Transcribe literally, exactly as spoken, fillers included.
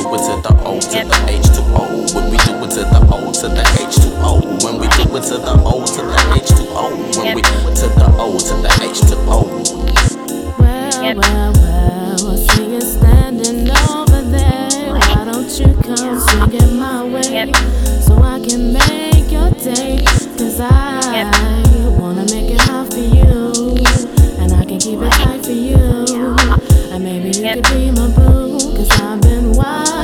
do it to the O to the H two O. When we do it to the O to the H two O. When we do it to the O to the H two O. When we to the O to the H two O. Well, well, well, I see you standing over there. Why don't you come swing it my way, so I can make your day? Cause I wanna make it hot for you, and I can keep it tight for you. And maybe you could be